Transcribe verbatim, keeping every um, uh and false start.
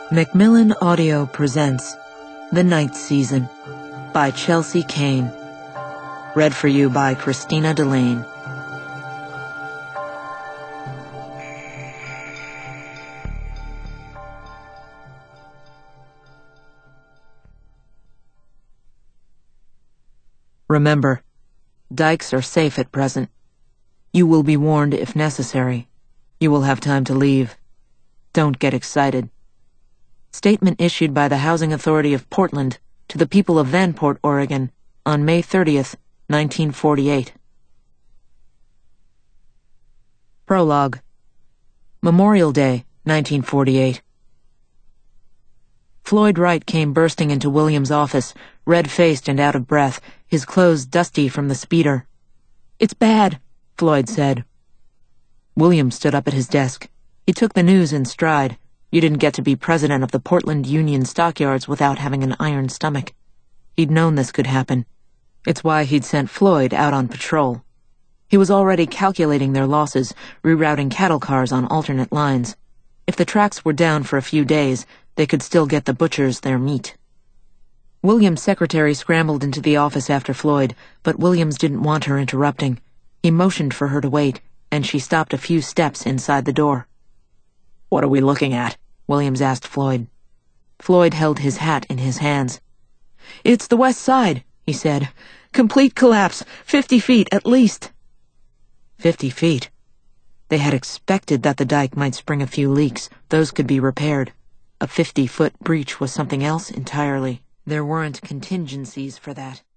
Macmillan Audio presents The Night Season by Chelsea Kane. Read for you by Christina Delane. Remember, dikes are safe at present. You will be warned if necessary. You will have time to leave. Don't get excited. Statement issued by the Housing Authority of Portland to the people of Vanport, Oregon, on May thirtieth, nineteen forty-eight. Prologue. Memorial Day, nineteen forty-eight. Floyd Wright came bursting into William's office, red-faced and out of breath, his clothes dusty from the speeder. "It's bad," Floyd said. William stood up at his desk. He took the news in stride. You didn't get to be president of the Portland Union Stockyards without having an iron stomach. He'd known this could happen. It's why he'd sent Floyd out on patrol. He was already calculating their losses, rerouting cattle cars on alternate lines. If the tracks were down for a few days, they could still get the butchers their meat. William's secretary scrambled into the office after Floyd, but Williams didn't want her interrupting. He motioned for her to wait, and she stopped a few steps inside the door. "What are we looking at?" Williams asked Floyd. Floyd held his hat in his hands. "It's the west side," he said. "Complete collapse, fifty feet at least." Fifty feet. They had expected that the dike might spring a few leaks. Those could be repaired. A fifty-foot breach was something else entirely. There weren't contingencies for that.